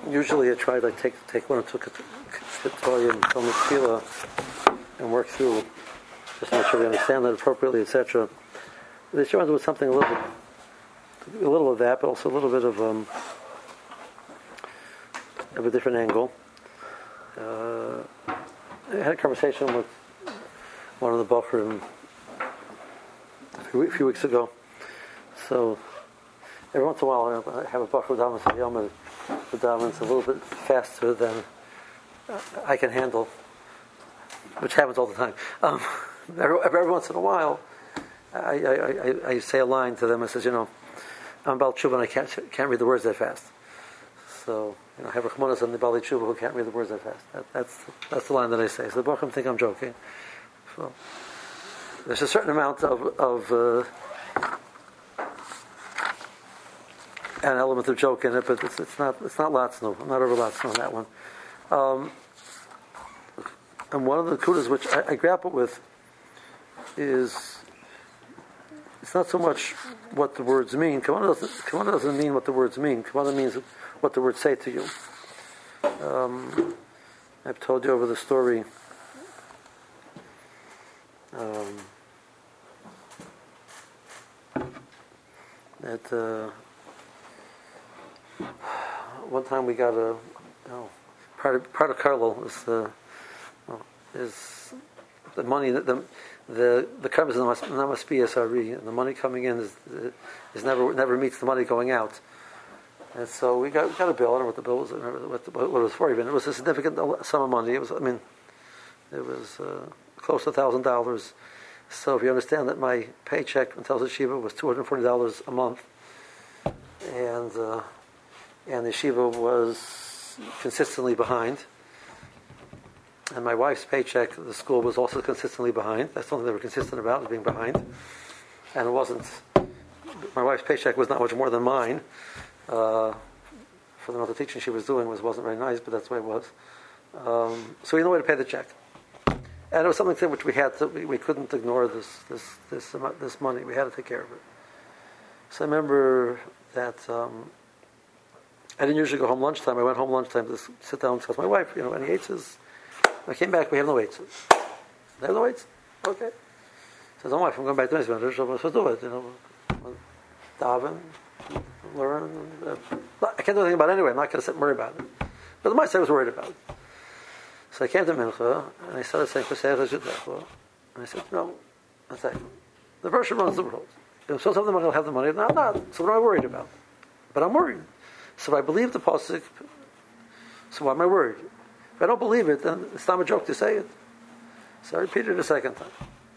usually I try to take one or two Ketoriah and Talmud Tefillah and work through, just to make sure we understand that appropriately, etc. The issue was something a little of that, but also a little bit of a different angle. I had a conversation with one of the Bochurim a few weeks ago. So every once in a while I have a Bochur Damas and Yom the Damas a little bit faster than I can handle, which happens all the time. Every once in a while I say a line to them. I says, I'm Baal Tshuva and I can't read the words that fast. So, I have Rachmanas and the Bali Tshuva who can't read the words that fast. That's the line that I say. So the Bochurim think I'm joking. So there's a certain amount of an element of joke in it, but it's not Latzno. I'm not over Latzno on that one. And one of the kudas which I grapple with is it's not so much what the words mean. Kavanah doesn't mean what the words mean. Kavanah means what the words say to you. I've told you over the story that one time we got part of Carlo is the money that the carbon is not must be SRE, and the money coming in is never meets the money going out. And so we got a bill. I don't know what the bill was. I don't remember what it was for even. It was a significant sum of money. It was close to $1,000. So if you understand that my paycheck in Tel Yeshiva was $240 a month, and the yeshiva was consistently behind, and my wife's paycheck, the school was also consistently behind. That's something they were consistent about, was being behind. And it wasn't, my wife's paycheck was not much more than mine. For the amount of teaching she was doing wasn't very nice, but that's the way it was. So we had no way to pay the check. And it was something which we had to, we couldn't ignore this money. We had to take care of it. So I remember that I didn't usually go home lunchtime. I went home lunchtime to sit down and discuss with my wife, any eights. I came back, we have no eights. They have no eights? Okay. Says, oh, wife, I'm going back to my so I'm supposed to do it. Daven, learn. I can't do anything about it anyway. I'm not going to sit and worry about it. But the mice I was worried about it. So I came to Mincha, and I started saying, and I said, no, one second. The person runs the world. If some of them will have the money, no, I'm not. So what am I worried about? But I'm worried. So if I believe the pasuk, so why am I worried? If I don't believe it, then it's not a joke to say it. So I repeated it a second time.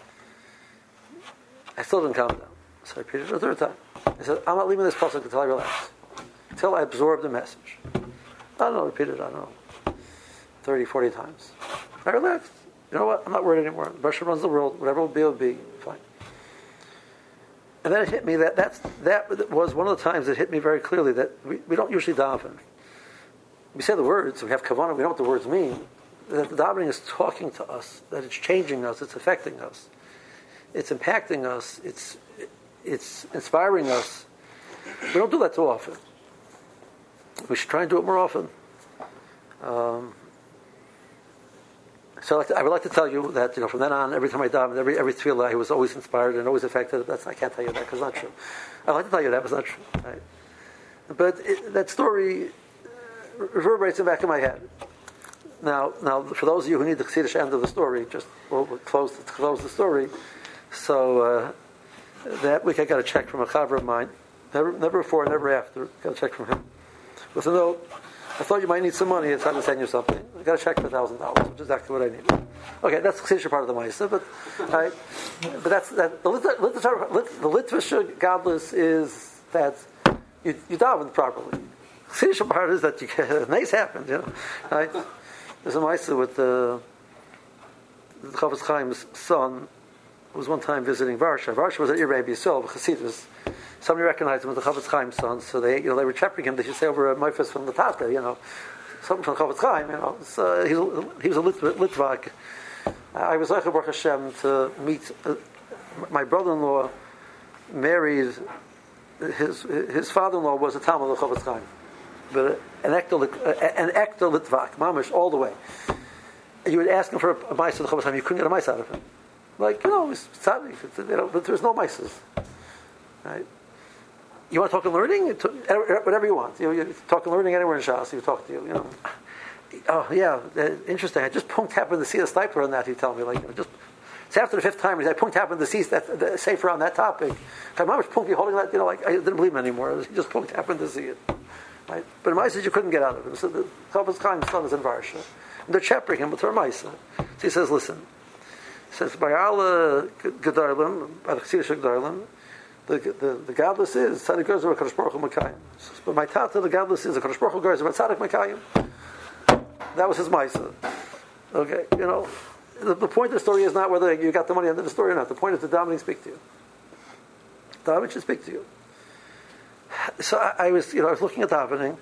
I still didn't calm down. So I repeated it a third time. I said, I'm not leaving this pasuk until I relax. Until I absorb the message. I don't know, repeated it, 30, 40 times. I relaxed. You know what? I'm not worried anymore. The Baruch runs the world. Whatever will be, fine. And then it hit me that was one of the times it hit me very clearly that we don't usually daven. We say the words, we have kavanah, we know what the words mean. That the davening is talking to us, that it's changing us, it's affecting us, it's impacting us, it's inspiring us. We don't do that too often. We should try and do it more often. So I would like to tell you that from then on, every time I davened, every tefillah, I was always inspired and always affected. I can't tell you that because it's not true. I'd like to tell you that, but it's not true. Right? But that story reverberates in the back of my head. Now, for those of you who need the Chassidish end of the story, we'll close the story. So that week I got a check from a chaver of mine. Never before, never after. Got a check from him with a note. I thought you might need some money. It's time to send you something. I got a check for $1,000, which is exactly what I needed. Okay, that's the Chassidish part of the Ma'aseh, but that's that. The Litvish godless is that you daven properly. The Chassidish part is that nice happens. Right? There's a Ma'aseh with the Chofetz Chaim's son, who was one time visiting Varsha. Varsha was at Irei B'Yisrael, Chassidus. Somebody recognized him as the Chofetz Chaim's son, so they were chepping him. They should say over a Meifas from the Tata, something from Chofetz Chaim, So he was a Litvak. I was like Baruch Hashem to meet my brother-in-law. Married his father-in-law was a Talmud of Chofetz Chaim, but an ecto litvak, mamish, all the way. And you would ask him for a mice the whole time, you couldn't get a mice out of him. Like, it's tzaddik, but there's no mices. Right? You want to talk and learning? Whatever you want. You talk and learning anywhere in Shas, you talk to you. Oh, yeah, interesting. I just happened to see a stipler on that, he'd tell me. It's after the 5th time, I happened to see the sefer on that topic. My mom was holding that, I didn't believe him anymore. He just happened to see it. Right? But Maisa you couldn't get out of him. So the Chofetz Chaim's son is in Varsha. And they're chappering him with her Maisa. So he says, listen. He says, by Allah Gedarlim, by the Chesidish Gedarlim, the godless is Tzadik Gerzer Kadosh Baruch Hu Makayim. But my tata, the godless is a Kadosh Baruch Hu Gerzer, but Tzadik Makayim. That was his Maisa. Okay, the point of the story is not whether you got the money under the story or not. The point is the davening speak to you. Davening should speak to you. So I was looking at davening,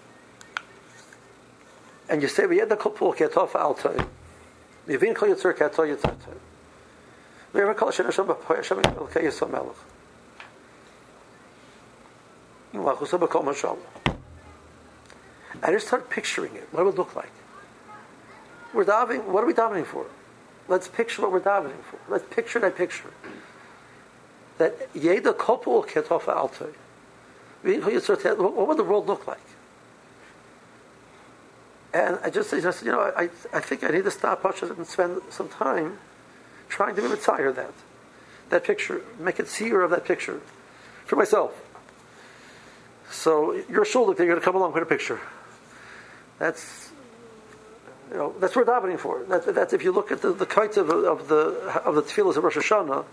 and you say, "V'yed kol ketov altoy, v'yivin kol yitzur ketov yitzartoy, v'yivin kol shen Hashem b'poy Hashem elkei Yisrael melech, v'lachusa b'kol mashal." I just started picturing it. What it would look like. We're davening. What are we davening for? Let's picture what we're davening for. Let's picture that picture. That Yeda Kopul Ketov Altoy. What would the world look like? And I just said, I think I need to stop and spend some time trying to be retire that picture, make it seer of that picture for myself. So your shul, you're going to come along with a picture. That's what we're davening for. That's if you look at the kites of the tefillas of Rosh Hashanah,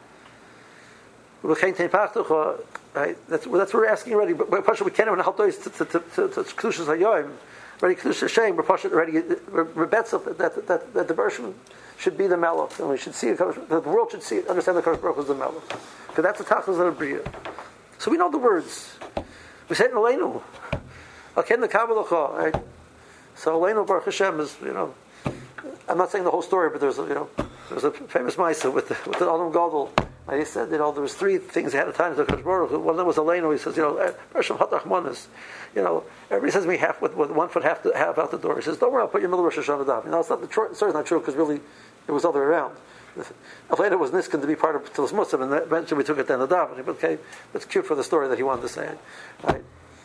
right? That's what we're asking already. But we can't even help those to kedushas hayoim, ready kedushas Hashem. We're already we're bets that the version should be the melech, and we should see the world should see it, understand the Kadosh Baruch Hu is the melech, because that's the tachlis of the bria. So we know the words. We say it in Aleinu. Aken the Kabbalah, right? So Aleinu Baruch Hashem is, I'm not saying the whole story, but there's a famous Maisa with the Adam Gadol. And he said, there was 3 things ahead of time to Kadosh Baruch Hu. One of them was Aleinu. He says, Hashem Hatachmanis. Everybody says me half with 1 foot half out the door. He says, don't worry, I'll put you in the middle of Rosh Hashanah davening. It's not the story's not true because really it was the other way around. Aleinu was niskan to be part of Tilas Muslim, and eventually we took it down the davening. But okay, it's cute for the story that he wanted to say. Right?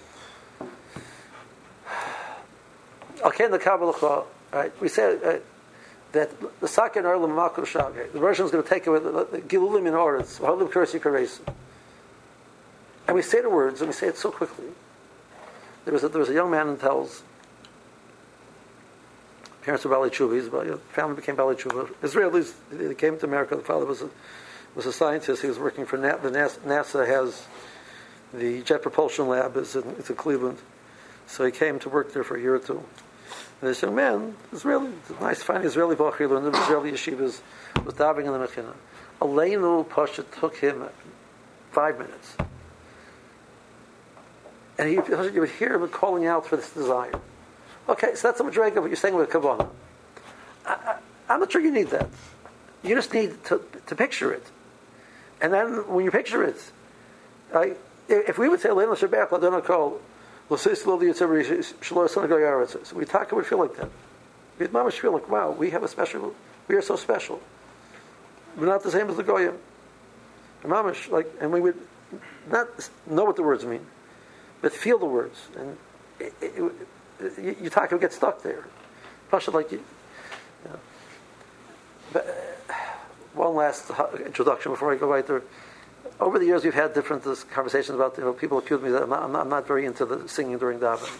Okay, in the Kabbalah, right? We say that the Sakin Arlam Malkul Shagay, the version is going to take away the Gilulim in Oretz, Halim Kursi Karesim. And we say the words, and we say it so quickly. There was a young man in Telz. Parents were Bali Chubis, but family became Bali Chuba. Israelis, they came to America. The father was a scientist. He was working for NASA. Has the Jet Propulsion Lab is in Cleveland, so he came to work there for a year or 2. And this young man, Israeli, nice fine Israeli bachir, learned the Israeli yeshivas, was davening in the Mechina. Aleinu Pasha took him 5 minutes, and you would hear him calling out for this desire. Okay, so that's a madrega, what you're saying with Kavanah. I'm not sure you need that. You just need to picture it. And then when you picture it, if we would say, Leila Shabbat, Ladona Kol, so we talk, would feel like that. We'd mamish feel like, wow, we are so special. We're not the same as the Goyim. Mamish, and we would not know what the words mean, but feel the words. And you talk, would get stuck there. Pasha, But one last introduction before I go right there. Over the years, we've had different conversations about, people accuse me that I'm not very into the singing during davening.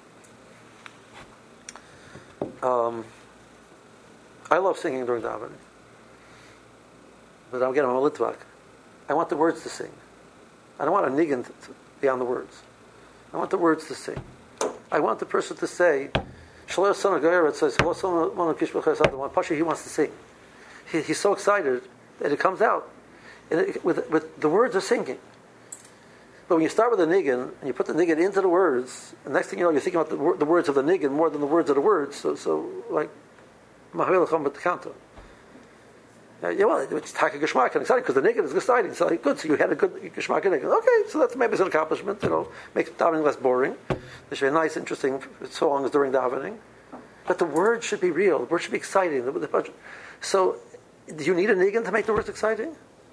I love singing during davening, but I'm a litvak. I want the words to sing. I don't want a niggin to be on the words. I want the words to sing. I want the person to say, Shalosh Son Goyeret says, Pasha, he wants to sing. He's so excited that it comes out. With the words are singing. But when you start with a niggin, and you put the niggin into the words, and next thing you know, you're thinking about the words of the niggin more than the words of the words. So like, Yeah, well, it's taka geschmack and exciting because the niggun is exciting. So good. So you had a good geschmack and niggun. Okay, so that's maybe an accomplishment. Makes davening less boring. There should be nice, interesting songs during davening. But the words should be real. The words should be exciting. So, do you need a niggun to make the words exciting?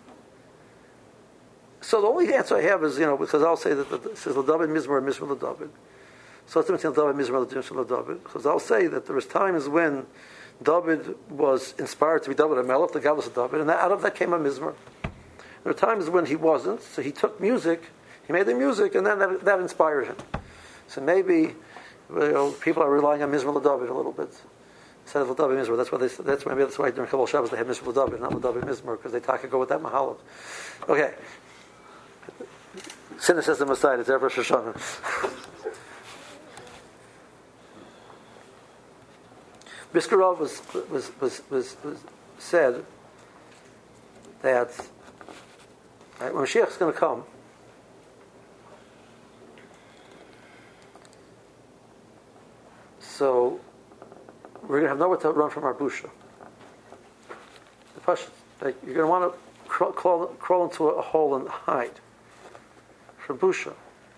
So the only answer I have is, because I'll say that it says l'david mizmor and mizmor l'david. So it's between l'david mizmor and l'david. Because I'll say that there was times when David was inspired to be David HaMelech, the godless of David, and out of that came a mizmor. There were times when he wasn't, so he took music, he made the music, and then that inspired him. So maybe people are relying on mizmor l'david a little bit instead of l'david mizmor. That's why during Kabbalah Shabbos they have mizmor l'david, not l'david mizmor, because they go with that mahalav. Okay. Cynicism aside, it's ever Rosh Hashanah. Biskarov was said that when Mashiach is going to come, so we're going to have nowhere to run from our busha. The Pasha, you're going to want to crawl into a hole and hide from busha.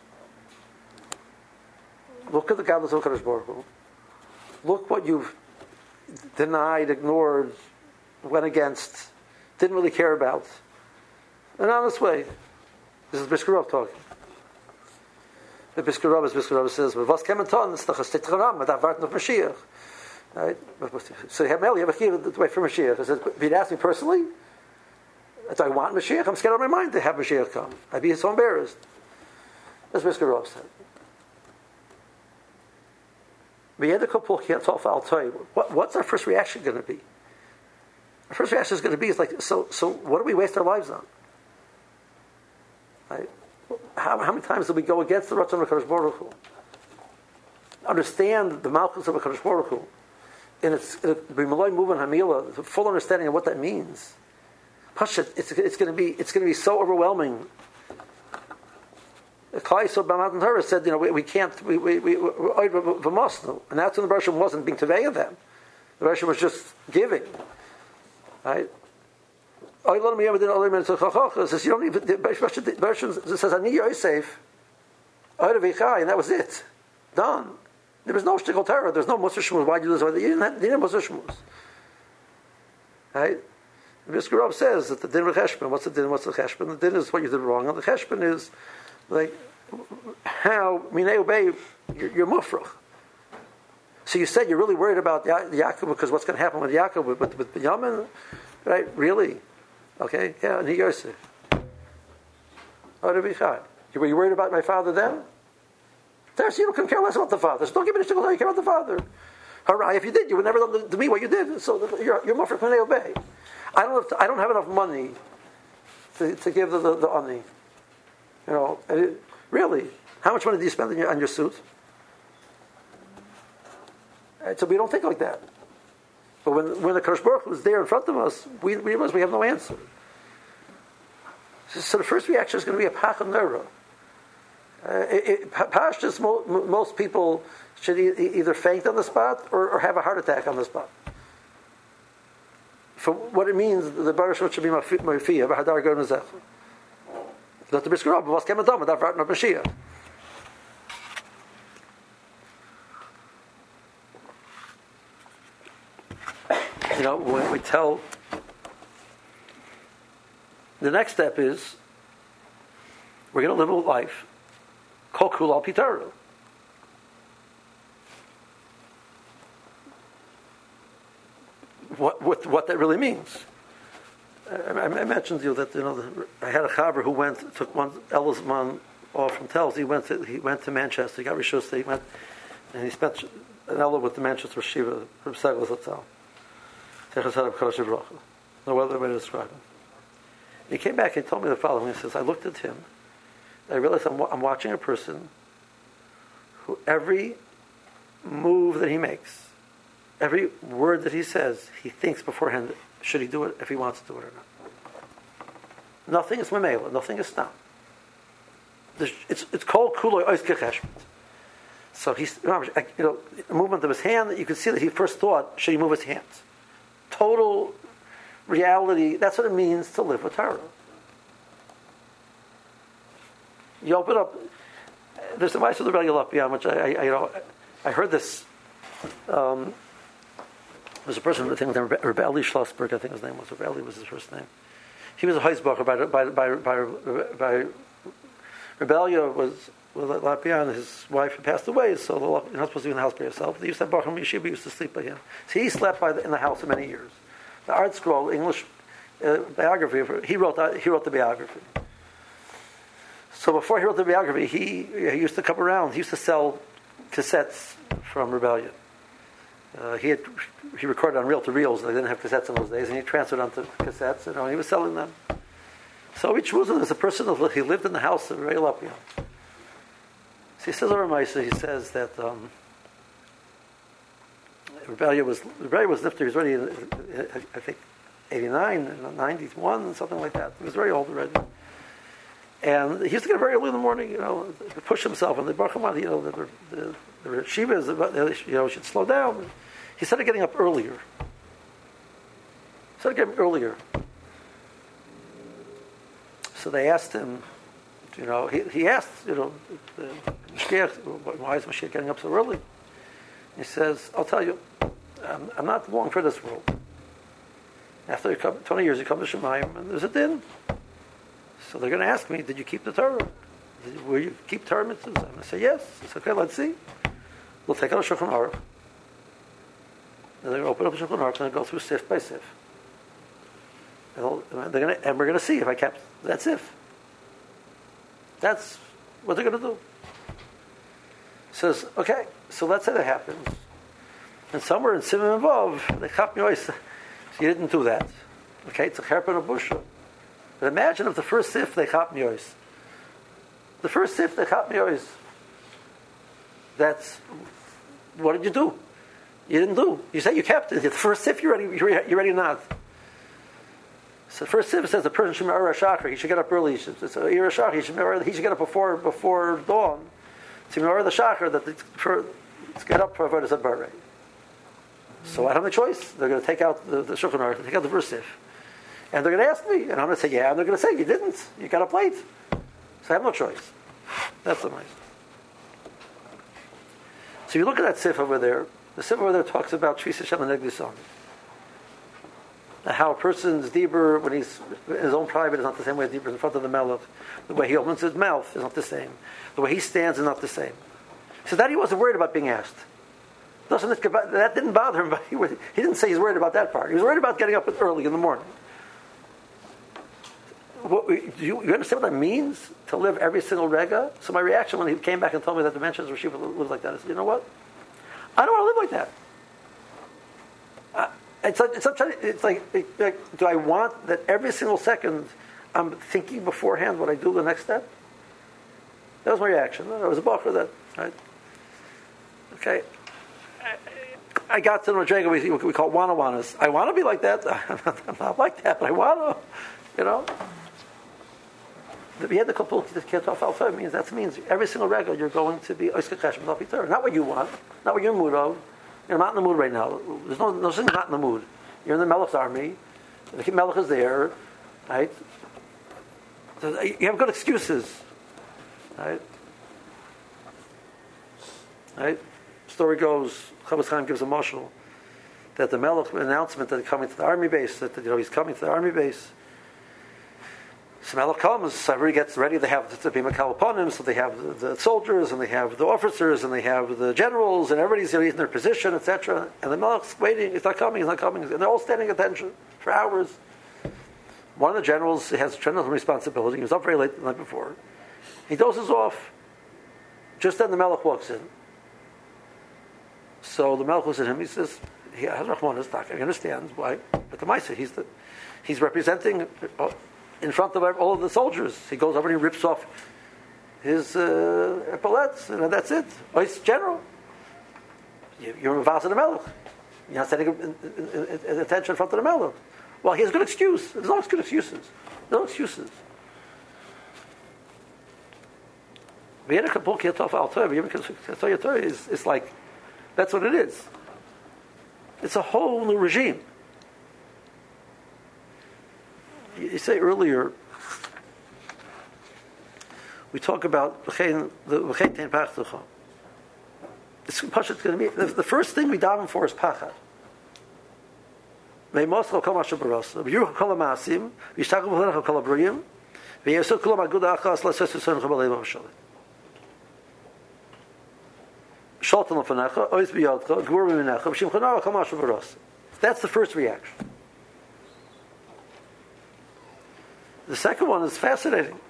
Look at the godless of Kadosh Baruch Hu. Look what you've denied, ignored, went against, didn't really care about. An honest way. This is Biskarov talking. The Biskarov says, "V'vas kementon stachas tetcharam adavart of Mashiach." Right? So you have a way for Mashiach. He says, if you'd ask me personally, do I want Mashiach? I'm scared out of my mind to have Mashiach come. I'd be so embarrassed. That's Biskarov said. What's our first reaction going to be? Our first reaction is going to be so what do we waste our lives on? Right? How many times do we go against the Ratzon of HaKadosh Baruch Hu? Understand the Malchus of HaKadosh Baruch Hu in its B'maloi Muvan Hamila, the full understanding of what that means. Pashat, it's going to be so overwhelming. Klaiso B'Matan Torah said, we can't, we must. And that's when the Bereshit wasn't being Tevei of them. The Bereshit was just giving. Right? It says, you don't even, the Bereshit says, Ani Yosef, and that was it. Done. There was no Shtickle Torah. There's no Musar Shmuz. Why did you do this? You didn't have Musar Shmuz. Right? Biskarov says that the din of Cheshbon, what's the din, what's the Cheshbon? The din is what you did wrong, and the Cheshbon is like how Minei Ubei, you're mufrach. So you said you're really worried about Yaakov because what's going to happen with Yaakov with Binyamin, right? Really? Okay, yeah, and Yosef. Were you worried about my father then? You don't care less about the father. So don't give me the shtickle. You care about the father. Hooray! If you did, you would never done to me what you did. So you're mufrach Minei Ubei. I don't have enough money to give the ani. Really, how much money do you spend on your suit? Right, so we don't think like that. But when the Kadosh Baruch Hu was there in front of us, we realize we have no answer. So the first reaction is going to be a pach nera. Pashtus, most people should either faint on the spot or have a heart attack on the spot. For what it means, the Bereshit should be mafiyah, b'hadar gon nezech. Not the Biskarov, but what's coming down with that Vartan of Mashiach. When we tell, the next step is we're going to live a life kol kul al pitaru. What that really means. I mentioned to you that I had a chaver who took one Elizman off from Telz. He went to Manchester. He got Rishus. He went and he spent an hour with the Manchester Shiva from Segel Zatzal. No other way to describe him. And he came back and told me the following. He says, I looked at him. I realized I'm watching a person who every move that he makes, every word that he says, he thinks beforehand, should he do it if he wants to do it or not. Nothing is memela, nothing is stam. It's called kuloi oiske cheshbon. So he's, the movement of his hand, you can see that he first thought, should he move his hands? Total reality. That's what it means to live with Torah. You open up. There's a Ma'aser Rebellion Lapian, which I heard this. There's a person, I think, Rebelli Schlossberg. I think his name was Rebelli. Was his first name. He was a Heisbacher by Rebellia was Lapian. His wife had passed away, so you're not supposed to be in the house by yourself. They used to have Bachar Yeshiva used to sleep by him. So he slept in the house for many years. The Art Scroll English biography. He wrote the biography. So before he wrote the biography, he used to come around. He used to sell cassettes from Rebellion. He recorded on reel-to-reels. They didn't have cassettes in those days, and he transferred onto cassettes, and he was selling them. So each Muslim is a person he lived in the house of Rebbe Lapian. So he says over Ma'aser, he says that Rebellion was nifter. He was already, I think, 89, 91, something like that. He was very old already. And he used to get up very early in the morning, push himself, and the Baruch Hamad, the Shiva should slow down. He started getting up earlier. So they asked him, he asked, the Mashgiach, why is Mashiach getting up so early? He says, I'll tell you, I'm not long for this world. After 20 years, you come to Shemayim, and there's a din. So they're going to ask me, did you keep the Torah? Will you keep Torah mitzvahs? I'm going to say yes. It's okay, let's see. We'll take out a Shulchan Aruch. And they're going to open up a Shulchan Aruch and go through sif by sif. And we're going to see if I kept that sif. That's what they're going to do. Says, okay, so let's say that happens. And somewhere in Simon Vav, they chap me, so you didn't do that. Okay, it's a cherpa and a busha. But imagine if the first sif they chap me. The first sif they chap me. That's, what did you do? You didn't do. You said you kept it. The first sif you're ready not. So the first sif says the person should be Ira Shachar. He should get up early. He should get up before dawn. To Ira the Shachar let's get up for Avodas Habarei. So I don't have a choice. They're going to take out the Shulchan Aruch, take out the first sif. And they're going to ask me, and I'm going to say, yeah, and they're going to say, you didn't. You got up late. So I have no choice. That's the Ma'aser. So you look at that sif over there. The sif over there talks about Tfis Hashem and Negdisan. How a person's deeper, when he's in his own private, is not the same way as deeper in front of the Melech. The way he opens his mouth is not the same. The way he stands is not the same. So that he wasn't worried about being asked. That didn't bother him, but he didn't say he's worried about that part. He was worried about getting up early in the morning. Do you understand what that means? To live every single rega? So my reaction when he came back and told me that the mentions of Shiva was like that is, you know what? I don't want to live like that. It's like, do I want that every single second I'm thinking beforehand what I do the next step? That was my reaction. There was a buffer that, right? Okay. I got to the Madrega we call wana-wanas. I want to be like that. I'm not like that, but I want to, We had the couple of Ketov Alpha means every single regular you're going to be Oiska Cheshem Torah. Not what you want, not what you're in the mood of. You're not in the mood right now. There's no thing not in the mood. You're in the Melech's army. The Melech is there, right? So you have good excuses, right? Right? Story goes, Chavis Chaim gives a mashal that the Melech announcement that he's coming to the army base, that he's coming to the army base. So Melech comes, so everybody gets ready. They have the Bima Kalaponim, so they have the soldiers, and they have the officers, and they have the generals, and everybody's in their position, etc. And the Melech's waiting, he's not coming, and they're all standing at attention for hours. One of the generals has tremendous responsibility. He was up very late the night before. He dozes off. Just then the Melech walks in. So the Melech looks at him, he says, he understands why, but the Ma'aser, he's representing in front of all of the soldiers. He goes over and he rips off his epaulets, and that's it. Oh, he's general. You're Mavaz of the Melech. You're not standing in attention in front of the Melech. Well, he has a good excuse. There's no good excuses. No excuses. It's like, that's what it is. It's a whole new regime. you say earlier, we talk about the Tein Pachtucha. It's going to be the first thing we daven for is pachad. Ve'moscho kol mashu barasa. V'yuch kol ha'masim. V'yishtachu v'lenecha kol ha'briyim. V'yesuk kol ha'aguda achas l'sesu tzon chabaleim ha'shalim. Shaltan l'fanecha. Ois b'yadcha. Gvur b'minecha. V'shimchonara kol mashu barasa. That's the first reaction. The second one is fascinating.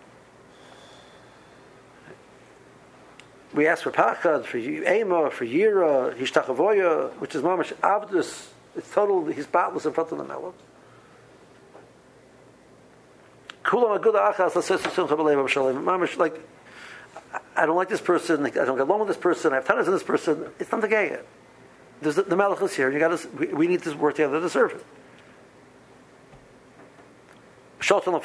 We ask for pachad, for ema, for yira, hishtachavoya, which is mamash avdus. It's total. He's batless in front of the melon. Kulam aguda achas l'sesu chabaleim ha'shalim. Mamash, like, I don't like this person. I don't get along with this person. I have tenants in this person. It's not the gay yet. The melech is here. You got to. We need to work together to serve it. So that's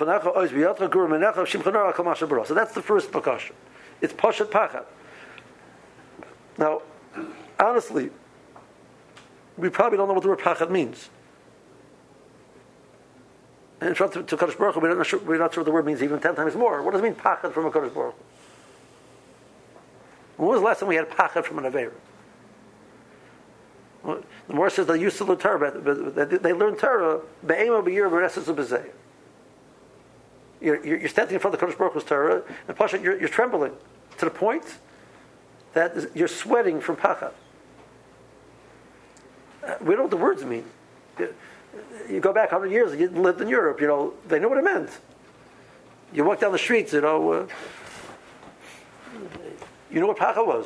the first percussion. It's pashat pachad. Now, honestly, we probably don't know what the word pachad means. And in front to Kadosh Baruch Hu, we're not sure what the word means even 10 times more. What does it mean, pachad from a Kadosh Baruch Hu? When was the last time we had pachad from an Aveira? Well, the Morah says they used to learn Torah, but they learned Torah be'ema b'yir b'reses u'b'zeh. You're standing in front of the Kadosh Baruch Hu's Torah, and pashat, you're trembling to the point that you're sweating from pachad. We don't know what the words mean. You go back 100 years, you lived in Europe, they know what it meant. You walk down the streets, you know what pachad was.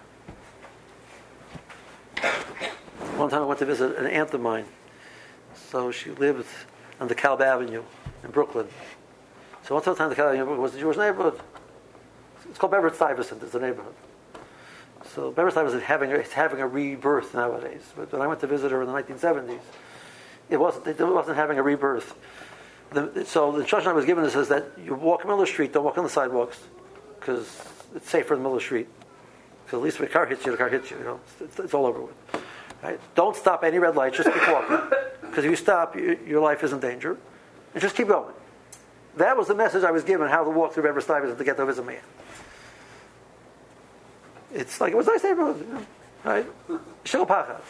One time I went to visit an aunt of mine. So she lived on the Kalb Avenue in Brooklyn. So one time the Kalb Avenue was a Jewish neighborhood. It's called Beverett Stuyvesant, it's a neighborhood. So Beverett Stuyvesant is having a rebirth nowadays. But when I went to visit her in the 1970s, it wasn't having a rebirth. So the instruction I was given says that you walk in the middle of the street, don't walk on the sidewalks, because it's safer in the middle of the street. Because at least if a car hits you, the car hits you. It's all over with. Right? Don't stop any red lights. Just keep walking. Because if you stop, your life is in danger. And just keep going. That was the message I was given, how to walk through Beverett Stuyvesant to get to visit me. It's like, it was a nice neighborhood, right? Shil pachad,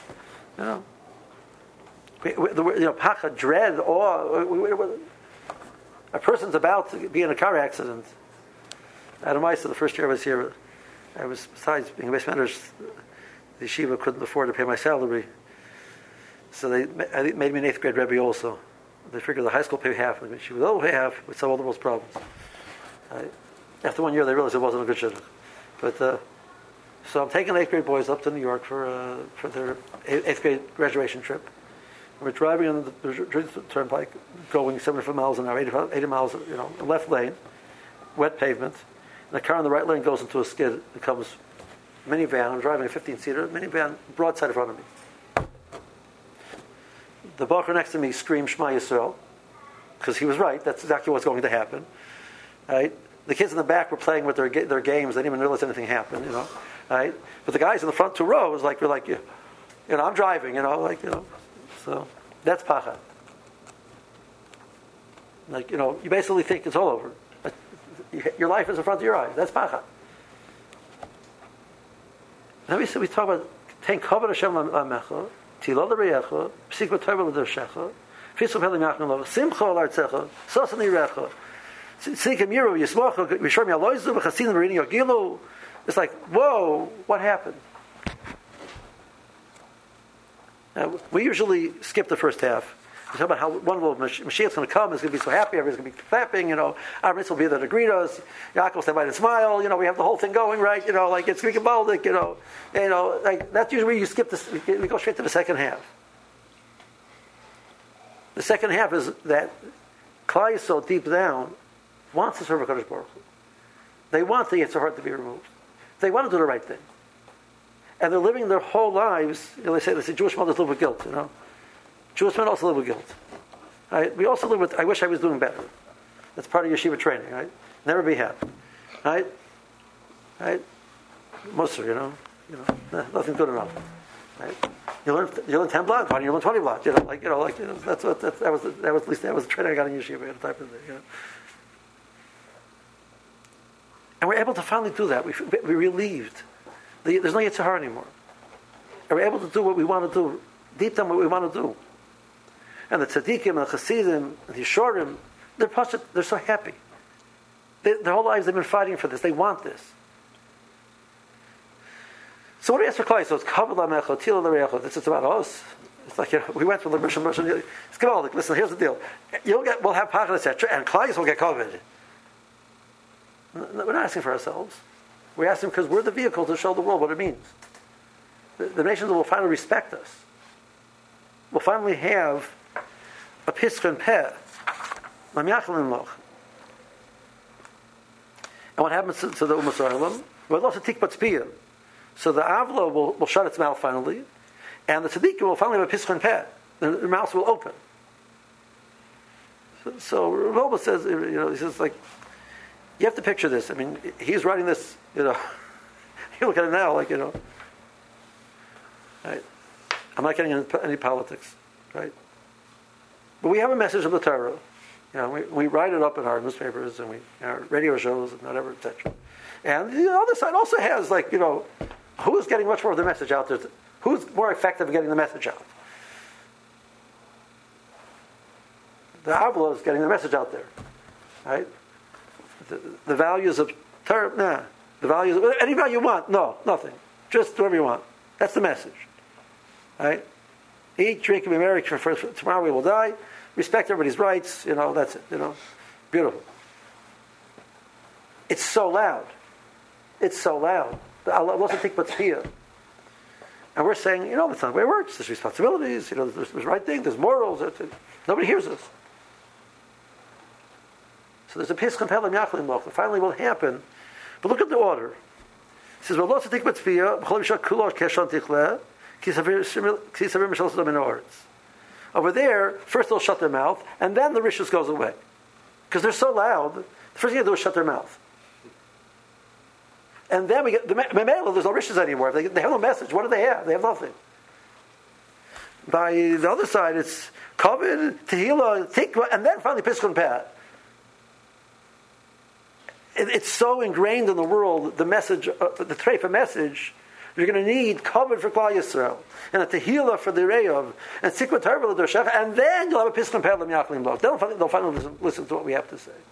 pachad, dread, awe. A person's about to be in a car accident. Adam Meister, the first year I was here, besides being a base manager, the yeshiva couldn't afford to pay my salary. So they made me an 8th grade Rebbe also. They figured the high school pay half, and the yeshiva will pay half, would solve all the world's problems. After 1 year, they realized it wasn't a good shidduch. But so I'm taking 8th grade boys up to New York for their 8th grade graduation trip. And we're driving on the turnpike, going 75 miles an hour, 80 miles, left lane, wet pavement. And the car in the right lane goes into a skid. It comes minivan. I'm driving a 15-seater minivan, broadside in front of me. The bacher next to me screamed Shema Yisrael, because he was right. That's exactly what's going to happen. Right? The kids in the back were playing with their games. They didn't even realize anything happened. Right? But the guys in the front 2 rows, we're like, I'm driving. So that's pachad. You basically think it's all over. Your life is in front of your eyes. That's pachad. Then we talk about Tein Kavod Hashem Lamecha, Tilo L'Reyecha, P'sik V'Torah L'Dershecha, Fitzum Helim Yachim Lo, Simcha L'Artzecha, Sosan Yirecha, Tzikim Yiru Yismocha, Yishor Mi'aloizu, V'Chasidim V'Rini Yogilu. It's like, whoa, what happened? Now, we usually skip the first half. We talk about how wonderful Mashiach's going to come. It's going to be so happy. Everybody's going to be clapping. Our mitzvah will be there to greet us. Yaakov will stand by and smile. We have the whole thing going, right? It's going to be Baldik. Like that's usually where you skip this. We go straight to the second half. The second half is that Klal Yisrael deep down wants to serve HaKadosh Baruch Hu. They want the Yetzer Hara to be removed. They want to do the right thing, and they're living their whole lives. They say Jewish mothers live with guilt. Jewish men also live with guilt. Right? We also live with, I wish I was doing better. That's part of yeshiva training, right? Never be happy. Right? Musar, nothing's good enough. Right? You learn 10 blot. Why don't you learn 20 blot? That was at least the training I got in yeshiva at the time. And we're able to finally do that. We're relieved. There's no Yetzer Hara anymore. And we're able to do what we want to do, deep down what we want to do. And the tzaddikim and the chassidim and the yeshorim, they're so happy. Their whole lives they've been fighting for this. They want this. So what do we ask for Klai? So it's Kavod Lamecha, Tila L'Reacha. This is about us. It's like, we went from the Rishon. It's Gavaldik. Listen, here's the deal. We'll have Pachad, etc. And Klai will get Kavod. We're not asking for ourselves. We're asking because we're the vehicle to show the world what it means. The nations will finally respect us. We'll finally have a Piskah and Peh. Lam Yachal Loch. And what happens to the Umas Ha'olam? Well, also Tikvat Tzpiyah. So the Avla will shut its mouth finally, and the Tzaddikim will finally have a Piskah and Peh. Their mouths will open. So Rav says, he says, like, you have to picture this. I mean, he's writing this, you look at it now, like, right? I'm not getting into any politics, right? But we have a message of the Torah. We write it up in our newspapers and our radio shows and whatever, etc. And the other side also has, like, who's getting much more of the message out there? Who's more effective at getting the message out? The Avla is getting the message out there, right? The values of Torah, nah. The values of any value you want, no, nothing. Just whatever you want. That's the message, right? Eat, drink, and be merry. For tomorrow we will die. Respect everybody's rights. That's it. Beautiful. It's so loud. It's so loud. Allah wasn't think but fear. And we're saying, that's not the way it works. There's responsibilities. There's right thing. There's morals. Nobody hears us. So there's a Piskah and Peh Lam Yachal Loch. Finally, will happen. But look at the order. It says, "Well, lots of think but fear. Over there, first they'll shut their mouth, and then the rishus goes away. Because they're so loud, the first thing they do is shut their mouth. And then we get, there's no rishus anymore. They have no message. What do they have? They have nothing. By the other side, it's Kavod, Tehillah, Tikva, and then finally Piskah and Peh. It's so ingrained in the world, the message, the treifa message. You're going to need Kavod for Klal Yisrael, and a Tehillah for the Re'ov, and Sikvat Torah l'Doshech, and then you'll have a Piskah and Peh Lam Yachal Loch. They'll finally listen to what we have to say.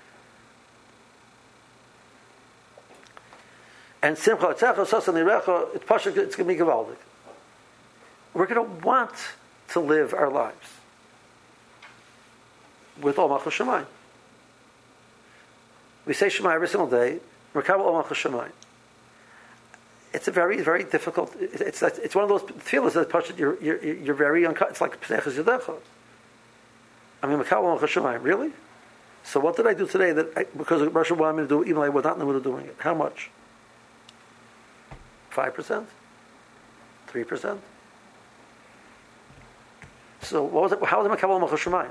And Simcha Etzecha Sas Nirecha, it's going to be Gavaldik. We're going to want to live our lives with Ol Malchus Shemayim. We say Shema every single day. Merkabel Ol Malchus Shemayim. It's a very, very difficult. It's one of those feelings that you're very uncomfortable. It's like Pneches Yodecha. I mean, Merkabel Ol Malchus Shemayim. Really? So what did I do today because Russia wanted me to do, even though I was not in the mood of doing it? How much? 5%? 3%? So what was it? How was it Merkabel Ol Malchus Shemayim?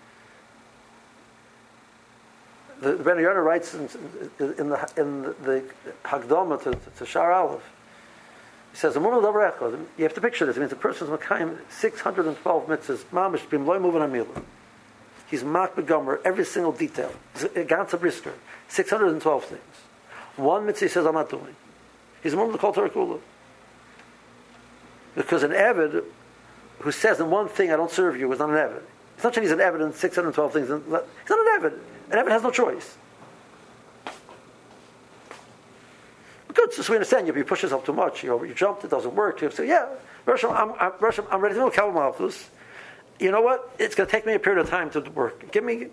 The Ben Yonah writes in the Hagdama to Shar Aleph. He says, you have to picture this. It means a person's Makayim 612 mitzvahs, Mamish Bim Loy Movin Amilah. He's Mak Begomer, every single detail. Ganza Brisker, 612 things. One mitzvah he says, I'm not doing. He's a moment to call Torah Kula. Because an Eved who says in one thing, I don't serve you, is not an Eved. It's not that he's an Eved in 612 things. He's not an Eved. An Eved has no choice. Good, so we understand you push yourself too much. You jumped, it doesn't work. You say, yeah, Rosh, I'm ready to do Kavod Malchus. You know what? It's going to take me a period of time to work. Give me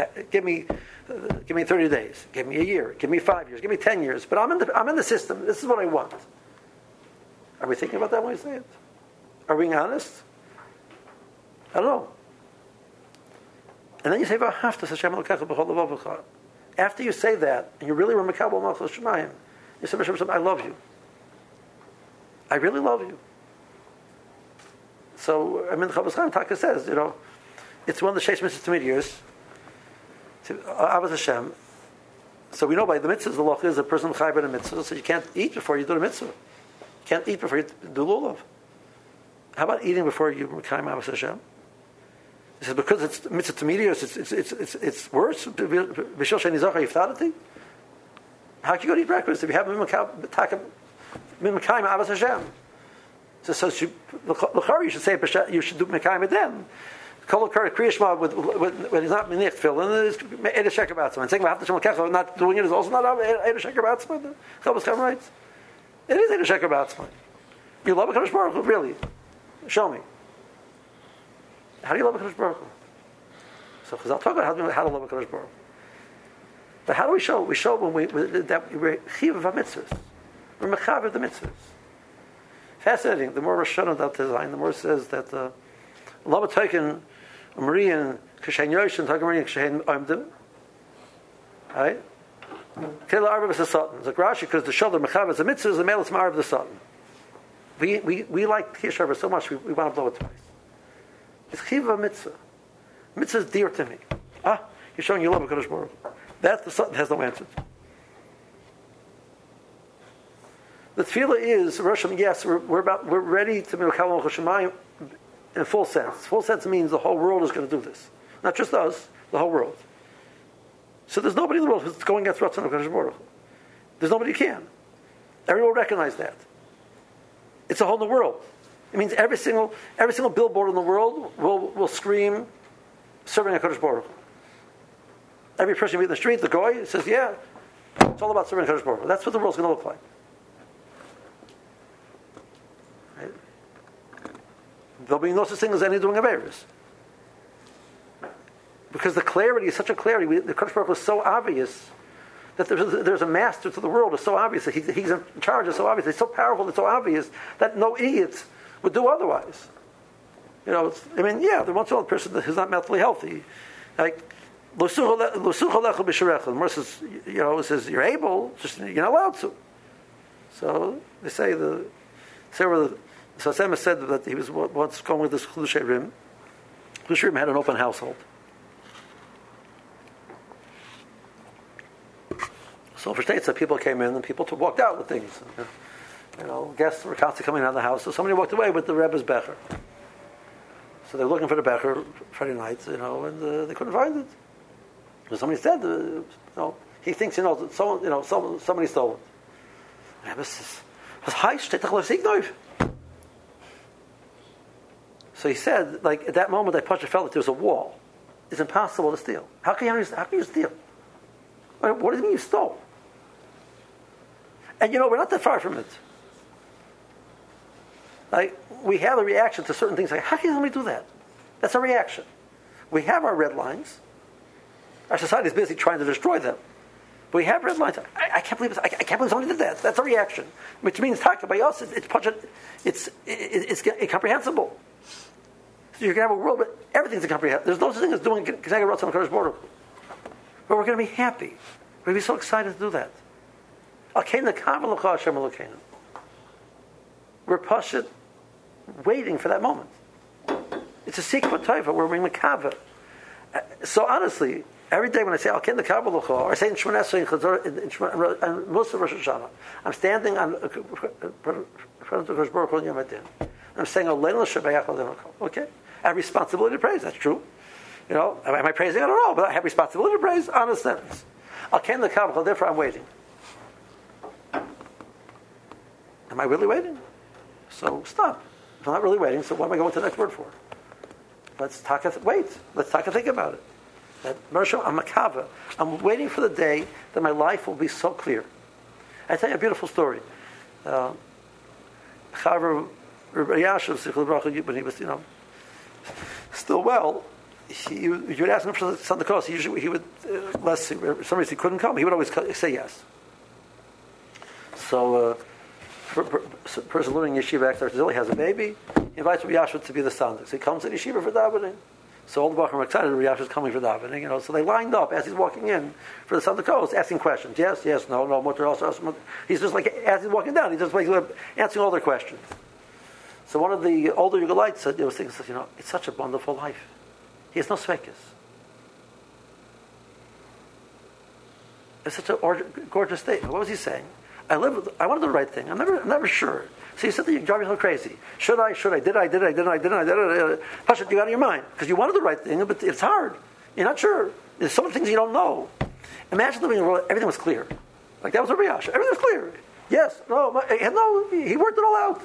30 days. Give me a year. Give me 5 years. Give me 10 years. But I'm in the system. This is what I want. Are we thinking about that when we say it? Are we being honest? I don't know. And then you say, after you say that, and you really were Merkabel Ol Malchus Shemayim, you say, I love you. I really love you. So, Chofetz Chaim Taka says, it's one of the Sheish Mitzvahs Tamidiyos, to Avos Hashem. So we know by the mitzvahs, the law is a person chayv in a mitzvah, so you can't eat before you do the mitzvah. You can't eat before you do lulav. How about eating before you Mekayim Avos Hashem? He says, because it's mitzvah tamidiyos, it's worse. B'shil sheni zachar yiftadati. How can you go to eat breakfast if you have Mekayim Avos Hashem? So you should say you should do Mekayim then. Kol Kriyashma when he's not minich tefillin is Eder Sheker B'atzma. And saying V'hafta Shem not doing it is also not Eder Sheker B'atzma. Chavos Chaim writes, it is Eder Sheker B'atzma. You love HaKadosh Baruch Hu, really? Show me. How do you love HaKadosh Baruch Hu? So Chazal talk about how to love HaKadosh Baruch Hu. But how do we show? We show when that we're chiv of mitzvahs. We're mechav of the mitzvahs. Fascinating. The more Rosh Hashanah that design, the more it says that love Token, Marian, Kashen Yoshin, Token Marian, Kashen Omdim. Right? Kela Arba is a Satan. It's like Rashi because the shoulder mechav is a mitzvah, is the male it's Ma'arab of the Satan. We like Kishav so much we want to blow it twice. It's chiv of mitzvah. Mitzvah is dear to me. You're showing you love HaKadosh Baruch Hu. That the Satan has no answer to. The tefillah is Rosh Hashanah. Yes, we're ready to be Mekayim Shemayim in full sense. Full sense means the whole world is going to do this, not just us, the whole world. So there's nobody in the world who's going against Ratzon HaKadosh Baruch Hu. There's nobody who can. Everyone will recognize that. It's a whole new world. It means every single billboard in the world will scream serving HaKadosh Baruch Hu. Every person you meet in the street, the goy, says, yeah, it's all about serving HaKadosh Baruch Hu. That's what the world's going to look like. Right? There'll be no such thing as any doing Averis. Because the clarity is such a clarity, the HaKadosh Baruch Hu is so obvious that there's a master to the world. It's so obvious that he's in charge. It's so obvious. It's so powerful. It's so obvious that no idiot would do otherwise. There once a person who's not mentally healthy, like the Gemara says, it says you're able, just you're not allowed to. So they say the Sasema said that he was once going with this Chlushay Rim. Chlushay Rim had an open household. So for states that people came in and people walked out with things. Guests were constantly coming out of the house. So somebody walked away with the Rebbe's Becher. So they were looking for the Becher Friday nights, and they couldn't find it. So somebody said, he thinks, somebody stole it. The Rebbe says, so he said, at that moment, I felt that there's a wall. It's impossible to steal. How can you steal? What does it mean you stole? And we're not that far from it. We have a reaction to certain things. How can somebody do that? That's a reaction. We have our red lines. Our society is busy trying to destroy them. But we have red lines. I can't believe somebody did that. That's a reaction, which means talking by us. It's incomprehensible. So you can have a world, but everything's incomprehensible. There's no such thing as doing K'neged Ratzon HaKadosh Baruch Hu. But we're going to be happy. We're going to be so excited to do that. We're passionate, waiting for that moment. It's a secret taiva where we're makava. So honestly, every day when I say Al Ken the Kabbalah or I say in Shemona Esrei and most of Rosh Hashanah, I'm standing on front of Rosh Baruch Hu Yom Hadin. I'm saying Aleinu Shebayach Aleinu. Okay, I have responsibility to praise. That's true. Am I praising? I don't know, but I have responsibility to praise. Honest sentence. Al Ken the Kabbalah. Therefore, I'm waiting. Am I really waiting? So stop. If I'm not really waiting, so what am I going to the next word for? Let's wait. Let's think about it. That I'm makava. I'm waiting for the day that my life will be so clear. I tell you a beautiful story. Chaver Rabbi Yashiv, when he was, still well, you would ask him for Sunday course. Usually he would, unless for some reason he couldn't come, he would always say yes. So, a person living in Yeshiva Exeter has a baby, he invites Rabbi Yashiv to be the Sunday. So he comes to Yeshiva for davening. So all the Bachar are excited Rabbi Yashiv is coming for davening, so they lined up as he's walking in for the Sunday course, asking questions. Yes, no, mutter, also. He's just as he's walking down, he's just answering all their questions. So one of the older Yugalites said, it's such a wonderful life. He has no svekis. It's such a gorgeous state. What was he saying? I want to do the right thing. I'm never sure. So you sit there, you drive yourself crazy. Should I? Did I? Pasha, you out of your mind. Because you want to do the right thing, but it's hard. You're not sure. There's so many things you don't know. Imagine living in a world, everything was clear. Like that was a Riyash. Everything was clear. Yes, no, he worked it all out.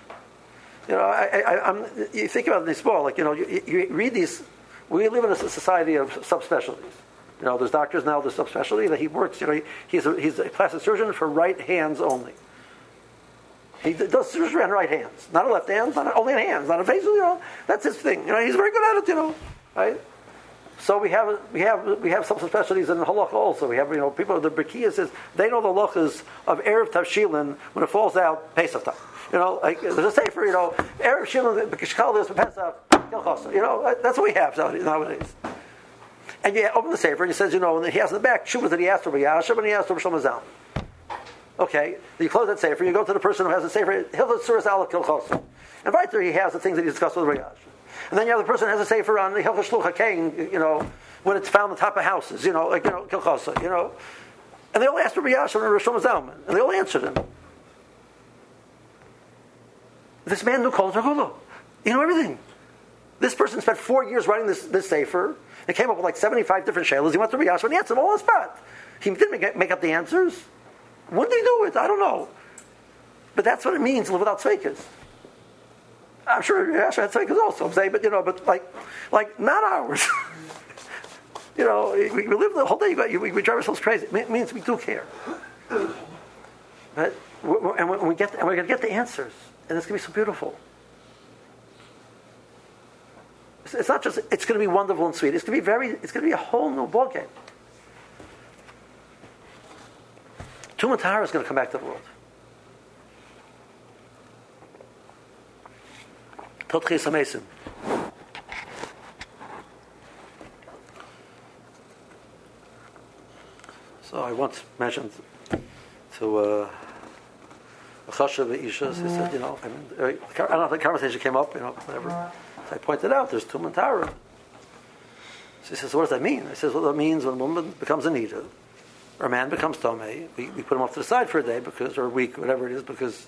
You think about this small, like, you read these, we live in a society of subspecialties. There's doctors now, there's subspecialty that he works, he's a plastic surgeon for right hands only. He does surgery on right hands, not on left hands, not only on hands, not on faces, that's his thing. He's very good at it, right? So we have some specialties in halacha also. We have people. The Berkiyah says they know the halachas of erev tavshilin when it falls out Pesach time. Like there's a sefer. Erev shilin b'kishkal this Pesach kilchasa. That's what we have nowadays. And you open the sefer and it says and he has in the back shuvas that he asked for Yashav and he asked for Shlomo Zalman. Okay, you close that sefer. You go to the person who has the sefer. He'll surah ala kilchasa, and right there he has the things that he discussed with Rayash. And then you have the person who has a sefer on the Hilchos Shluch HaKein, when it's found on top of houses, Kilchasa, And they all asked Rabbi Yashav and Shlomo Zalman, and they all answered him. This man knew Kol Takolo. He knew everything. This person spent 4 years writing this sefer, and came up with like 75 different shaylas. He went to Rabbi Yashav and he answered them all on the spot. He didn't make up the answers. When did he do it? I don't know. But that's what it means to live without tzveikas. I'm sure Yasha had tzveikas also. I'm saying, but like not ours. We live the whole day. We drive ourselves crazy. It means we do care. But we're going to get the answers, and it's going to be so beautiful. It's not just. It's going to be wonderful and sweet. It's going to be a whole new ballgame. Tumah Tahara is going to come back to the world. Totchis HaMesim. So I once mentioned to a Chashav Ishas, he said, I don't know if the conversation came up, whatever. So I pointed out, there's Tumah Tahara. So he says, so what does that mean? I says, well, that means when a woman becomes a Nida, or a man becomes Tomei, we put him off to the side for a day, or a week, whatever it is, because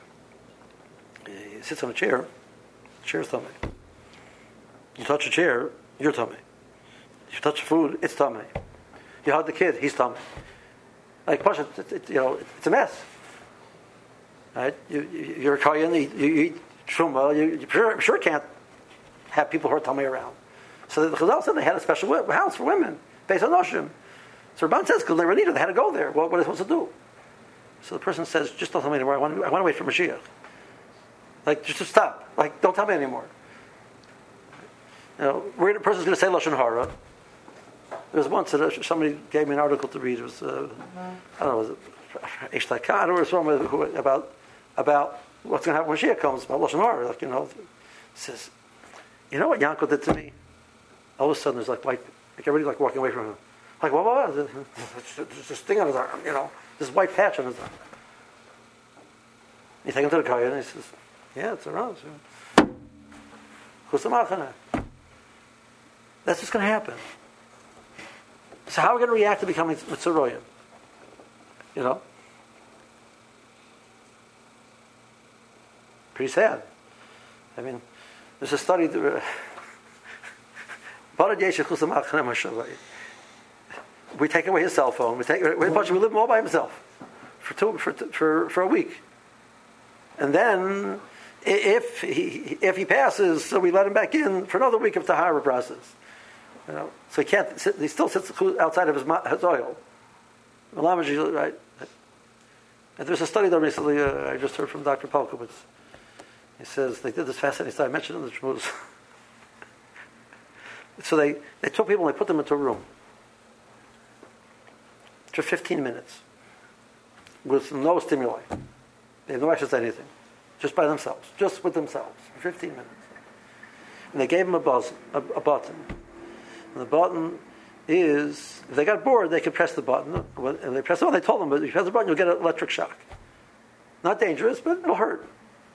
he sits on a chair. Chair's tummy. You touch a chair, you're tummy. You touch food, it's tummy. You hug the kid, he's tummy. Like push it, it's a mess. Right? You're a kohen, you eat truma. You sure can't have people who are tummy around. So the Chazal said they had a special house for women based on Noshim. So Rabban says because they were needed, they had to go there. What are they supposed to do? So the person says, just don't tell me anymore. I want to wait for Mashiach. Like, just to stop. Like, don't tell me anymore. A person's going to say Lashon Hara. There was once somebody gave me an article to read. It was, I don't know, was it Ishtay Khan or someone about what's going to happen when Mashiach comes, about Lashon Hara. It says, you know what Yanko did to me? All of a sudden, there's like everybody walking away from him. Like, what? There's this thing on his arm, this white patch on his arm. You take him to the kohen and he says, yeah, it's around. That's what's going to happen. So how are we going to react to becoming Mitzuroyim? Pretty sad. I mean, there's a study. We take away his cell phone. We live all by himself for a week, and then if he passes, so we let him back in for another week of tahara process. So he can't. He still sits outside of his oil. Right? And there's a study done recently. I just heard from Dr. Polkowitz. He says they did this fascinating study. I mentioned in the Shmuz. So they took people and they put them into a room for 15 minutes with no stimuli. They have no access to anything. Just by themselves. Just with themselves. For 15 minutes. And they gave them a button. And the button is, if they got bored, they could press the button. And they press the button. They told them, but if you press the button, you'll get an electric shock. Not dangerous, but it'll hurt.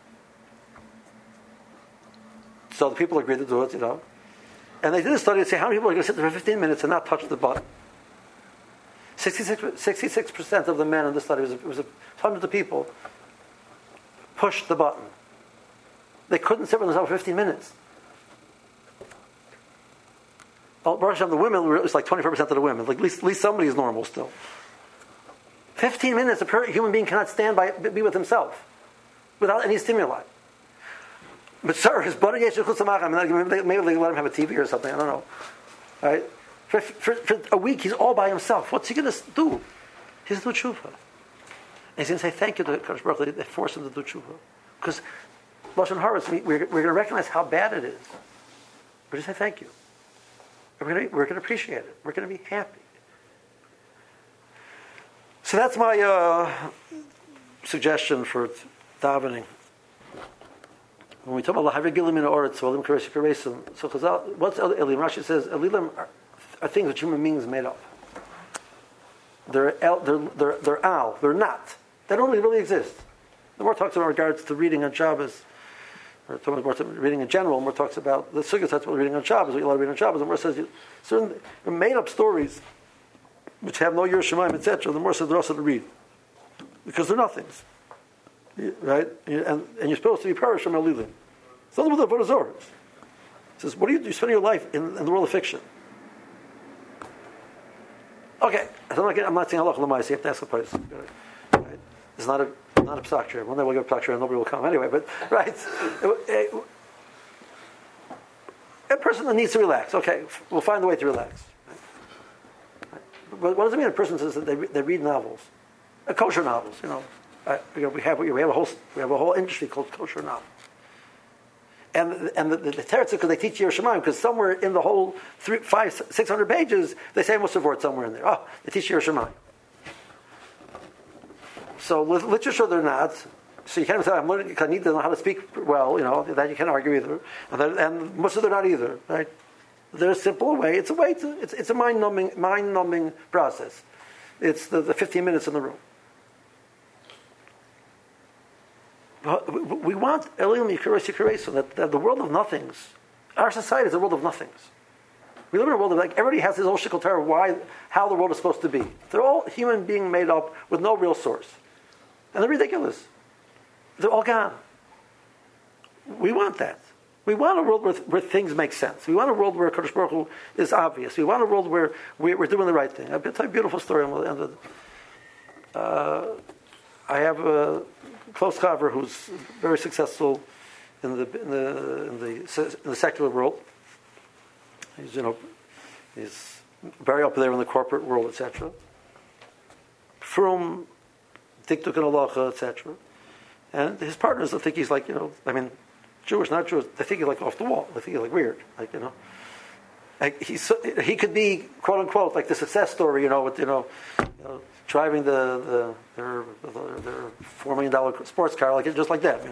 So the people agreed to do it, And they did a study to see how many people are going to sit there for 15 minutes and not touch the button. 66% of the men in the study, it was hundreds of people, pushed the button. They couldn't sit with themselves for 15 minutes. Well, Baruch Hashem, the women, it was like 24% of the women. Like at least somebody is normal still. 15 minutes, a human being cannot be with himself without any stimuli. But sir, his body maybe they let him have a TV or something, I don't know. Right? For a week, he's all by himself. What's he going to do? He's going to do tshuva. And he's going to say thank you to Kadosh Baruch Hu that forced him to do tshuva. Because Lashon Hara, we're going to recognize how bad it is. We're going to say thank you. We're going to appreciate it. We're going to be happy. So that's my suggestion for davening. When we talk about Lahavir Gilim in Oretz, Olim Karesh Karesim, so Chazal, what's Elim? Rashi says Elilim are things that human beings made up. They're al. They're not. They don't really exist. The more talks in regards to reading on Shabbos, or talking about reading in general. More talks about the Sukkot. That's what reading on Shabbos. What you allowed to read on Shabbos. The more says certain made up stories which have no Yiras Shamayim, etc. The more says they're also to read because they're nothings, right? And you're supposed to be parish from Elilim. It's not what the Avodah Zarah is. It says, what do you spend your life in the world of fiction? Okay, I'm not saying halacha l'maaseh. You have to ask the person. Right? It's not a psak shir. One day we'll give a psak shir and nobody will come anyway. But right, a person that needs to relax. Okay, we'll find a way to relax. Right? But what does it mean? A person says that they read novels, kosher novels. We have a whole industry called kosher novels. And the teretz because they teach Yiras Shamayim because somewhere in the whole 500-600 pages they say Musaf word somewhere in there. Oh, they teach Yiras Shamayim. So literature they're not. So you can't even say I'm learning because I need to know how to speak well. That you can't argue either. And Musaf they're not either. Right? There's a simple way. It's a way to. It's a mind numbing process. It's the 15 minutes in the room. We want Elim Yikaresu, that the world of nothings. Our society is a world of nothings. We live in a world of everybody has his own shikol Torah. How the world is supposed to be. They're all human being made up with no real source, and they're ridiculous. They're all gone. We want that. We want a world where things make sense. We want a world where Kadosh Baruch Hu is obvious. We want a world where we're doing the right thing. I'll tell you a beautiful story. I have a close chaver who's very successful in the secular world. He's very up there in the corporate world, etc. From Dikduk and Halacha, etc. And his partners think he's Jewish, not Jewish. They think he's off the wall. They think he's weird, he could be quote unquote like the success story, with driving their $4 million sports car, just like that,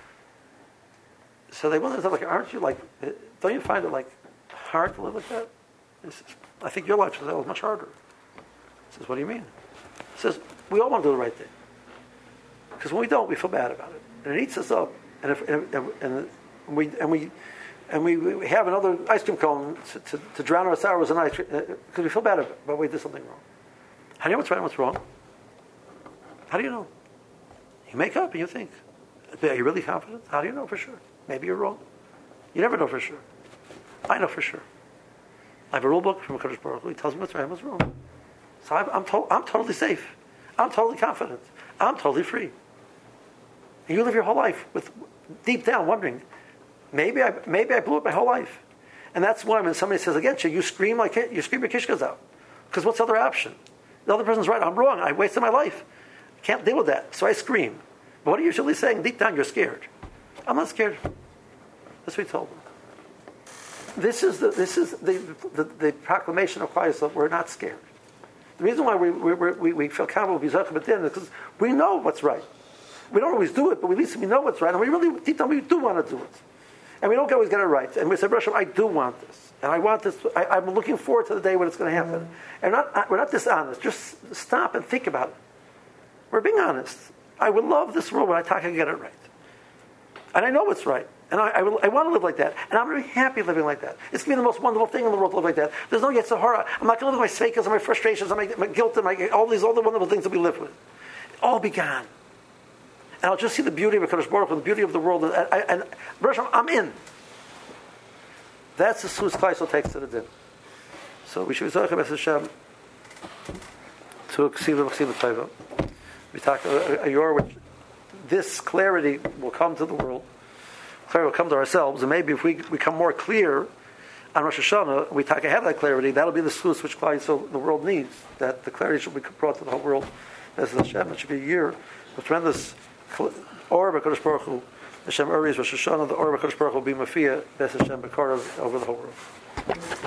So they wonder, aren't you don't you find it hard to live like that? He says, I think your life is much harder. He says, what do you mean? He says, we all want to do the right thing, because when we don't, we feel bad about it, and it eats us up. And we have another ice cream cone to drown our sorrows in ice cream because we feel bad about we did something wrong. How do you know what's right and what's wrong? How do you know? You make up and you think. Are you really confident? How do you know for sure? Maybe you're wrong. You never know for sure. I know for sure. I have a rule book from Kadosh Baruch Hu. He tells me what's right and what's wrong. So I'm totally safe. I'm totally confident. I'm totally free. And you live your whole life with deep down wondering, maybe I blew up my whole life. And that's why when somebody says against you, you scream your kishkas out. Because what's the other option? The other person's right. I'm wrong. I wasted my life. I can't deal with that. So I scream. But what are you usually saying? Deep down, you're scared. I'm not scared. That's what he told them. This is the proclamation of Klal Yisrael. We're not scared. The reason why we feel comfortable with Yizach B'Din is because we know what's right. We don't always do it, but at least we know what's right, and we really deep down we do want to do it, and we don't always get it right. And we say, Hashem, I do want this, and I want this. I'm looking forward to the day when it's going to happen. And we're not dishonest. Just stop and think about it. We're being honest. I would love this world when I talk and get it right, and I know what's right. And I want to live like that. And I'm really happy living like that. It's going to be the most wonderful thing in the world to live like that. There's no Yetzer Hara. I'm not going to live with my sveikas and my frustrations and my guilt and all the wonderful things that we live with. All be gone. And I'll just see the beauty of HaKadosh Baruch Hu and the beauty of the world. And I'm in. That's the Sus Klaisel takes to the din. So we should be talking about Hashem to Ksiva Taiva. We talk a yor which this clarity will come to the world. Clarity will come to ourselves, and maybe if we become more clear on Rosh Hashanah, we talk ahead of that clarity. That'll be the Sus which the world needs. That the clarity should be brought to the whole world. This is Hashem. It should be a year of tremendous Or HaKadosh Baruch Hu. Hashem Uri is Rosh Hashanah. The Or HaKadosh Baruch Hu will be Mafia. Bes Hashem B'Karav over the whole world.